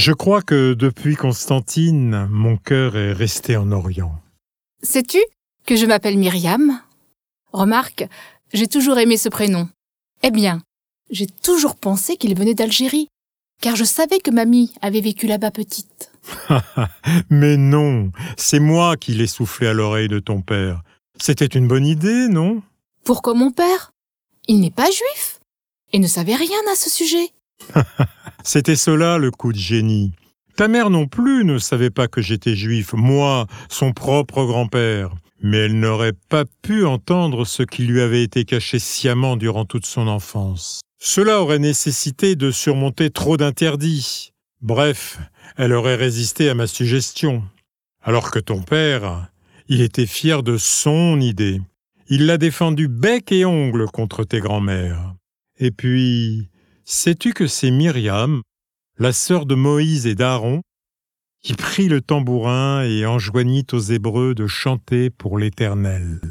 Je crois que depuis Constantine, mon cœur est resté en Orient. Sais-tu que je m'appelle Myriam ? Remarque, j'ai toujours aimé ce prénom. Eh bien, j'ai toujours pensé qu'il venait d'Algérie, car je savais que mamie avait vécu là-bas petite. Mais non, c'est moi qui l'ai soufflé à l'oreille de ton père. C'était une bonne idée, non ? Pourquoi mon père ? Il n'est pas juif et ne savait rien à ce sujet. C'était cela le coup de génie. Ta mère non plus ne savait pas que j'étais juif, moi, son propre grand-père. Mais elle n'aurait pas pu entendre ce qui lui avait été caché sciemment durant toute son enfance. Cela aurait nécessité de surmonter trop d'interdits. Bref, elle aurait résisté à ma suggestion. Alors que ton père, il était fier de son idée. Il l'a défendue bec et ongle contre tes grands-mères. Et puis, sais-tu que c'est Myriam, la sœur de Moïse et d'Aaron, qui prit le tambourin et enjoignit aux Hébreux de chanter pour l'Éternel.